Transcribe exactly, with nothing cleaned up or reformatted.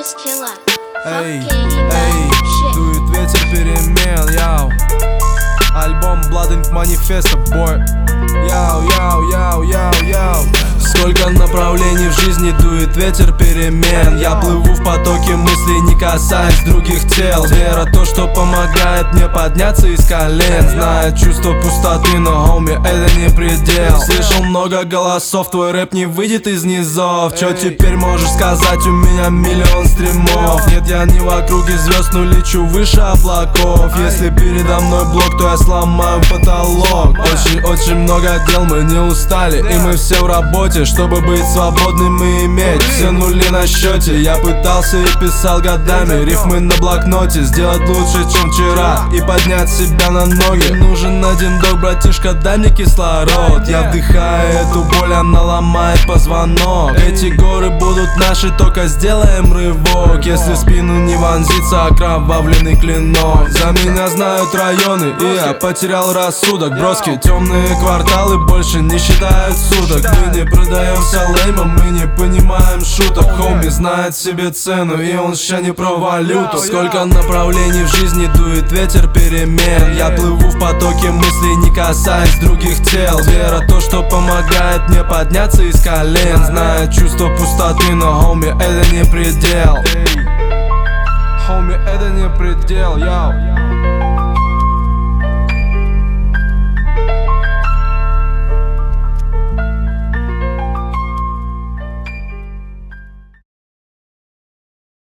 Эй, эй, дует ветер перемен, яу. Альбом Blood Ink Manifesto, boy. Яу, яу, яу, яу, яу. Сколько направлений в жизни дует ветер перемен. Я плыву в потоке мыслей, не касаясь других тел. Вера то, что помогает мне подняться из колен. Знаю чувство пустоты, но, хоми, это не предел. Слышал много голосов, твой рэп не выйдет из низов. Чё теперь можешь сказать, у меня миллион стримов. Нет, я не в округе звезд, но лечу выше облаков. Если передо мной блок, то я сломаю потолок. Очень-очень много дел, мы не устали, и мы все в работе, чтобы быть свободным и иметь все нули на счете. Я пытался и писал годами рифмы на блокноте. Сделать лучше, чем вчера, и поднять себя на ноги. Нужен один док, братишка, дай мне кислород. Я вдыхаю эту боль, она ломает позвонок. Эти горы будут наши, только сделаем рывок. Если в спину не вонзится окровавленный клинок. За меня знают районы, и я потерял рассудок. Броски, темные кварталы больше не считают суток. Мы не продаемся леймом, мы не понимаем шуток. Хоми знает себе цену, и он ща не про валюту. Сколько направлений в жизни дует ветер перемен. Я плыву в потоке мыслей, не касаясь других тел. Вера то, что помогает мне подняться из колен. Знаю чувство пустоты, но, хоми, это не предел. Хоми, это не предел, яу.